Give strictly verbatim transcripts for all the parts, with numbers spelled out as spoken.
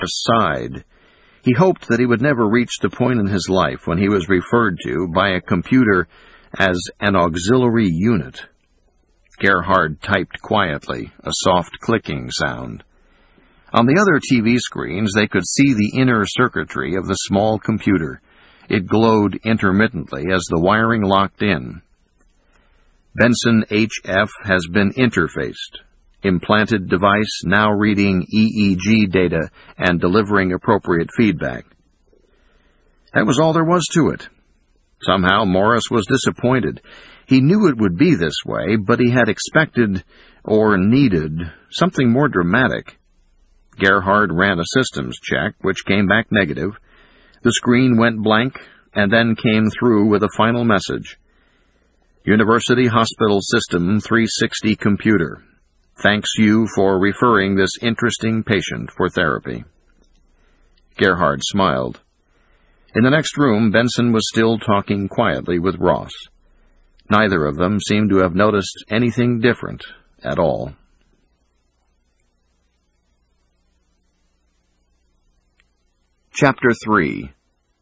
sighed. He hoped that he would never reach the point in his life when he was referred to by a computer as an auxiliary unit. Gerhard typed quietly, a soft clicking sound. On the other T V screens, they could see the inner circuitry of the small computer. It glowed intermittently as the wiring locked in. Benson H F has been interfaced. Implanted device now reading E E G data and delivering appropriate feedback. That was all there was to it. Somehow Morris was disappointed. He knew it would be this way, but he had expected, or needed, something more dramatic. Gerhard ran a systems check, which came back negative. The screen went blank, and then came through with a final message. University Hospital System three sixty computer. Thanks you for referring this interesting patient for therapy. Gerhard smiled. In the next room, Benson was still talking quietly with Ross. Neither of them seemed to have noticed anything different at all. Chapter three.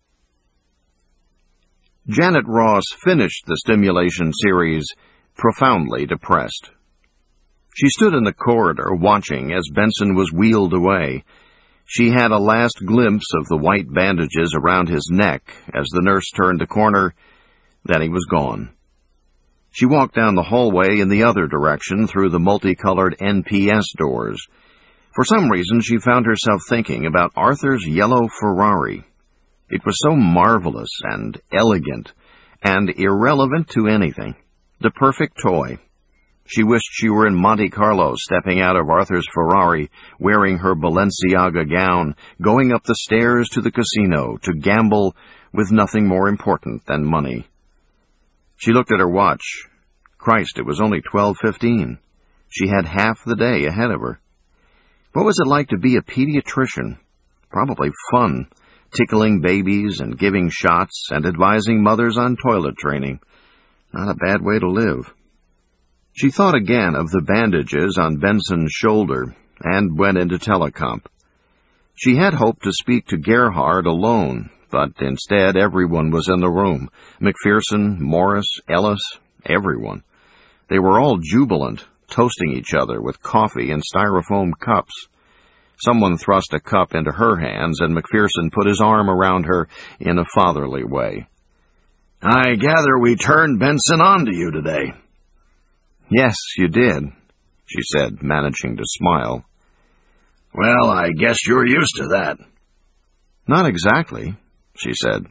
Janet Ross finished the stimulation series profoundly depressed. She stood in the corridor watching as Benson was wheeled away. She had a last glimpse of the white bandages around his neck as the nurse turned the corner. Then he was gone. She walked down the hallway in the other direction through the multicolored N P S doors. For some reason, she found herself thinking about Arthur's yellow Ferrari. It was so marvelous and elegant and irrelevant to anything. The perfect toy. She wished she were in Monte Carlo, stepping out of Arthur's Ferrari, wearing her Balenciaga gown, going up the stairs to the casino to gamble with nothing more important than money. She looked at her watch. Christ, it was only twelve fifteen. She had half the day ahead of her. What was it like to be a pediatrician? Probably fun, tickling babies and giving shots and advising mothers on toilet training. Not a bad way to live. She thought again of the bandages on Benson's shoulder and went into telecomp. She had hoped to speak to Gerhard alone, but instead everyone was in the room. McPherson, Morris, Ellis, everyone. They were all jubilant, toasting each other with coffee in styrofoam cups. Someone thrust a cup into her hands, and McPherson put his arm around her in a fatherly way. "I gather we turned Benson on to you today." "Yes, you did," she said, managing to smile. "Well, I guess you're used to that." "Not exactly," she said.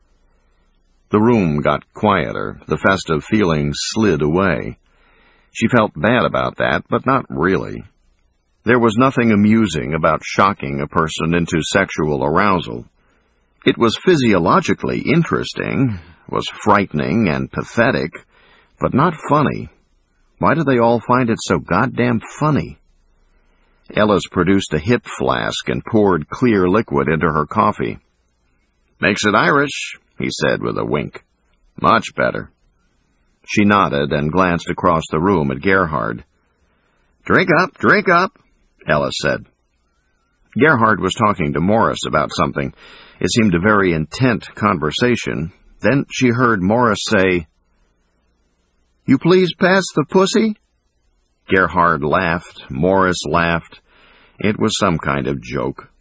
The room got quieter. The festive feeling slid away. She felt bad about that, but not really. There was nothing amusing about shocking a person into sexual arousal. It was physiologically interesting, was frightening and pathetic, but not funny. Why do they all find it so goddamn funny? Ellis produced a hip flask and poured clear liquid into her coffee. "Makes it Irish," he said with a wink. "Much better." She nodded and glanced across the room at Gerhard. "Drink up, drink up," Ellis said. Gerhard was talking to Morris about something. It seemed a very intent conversation. Then she heard Morris say, "You please pass the pussy?" Gerhard laughed. Morris laughed. It was some kind of joke.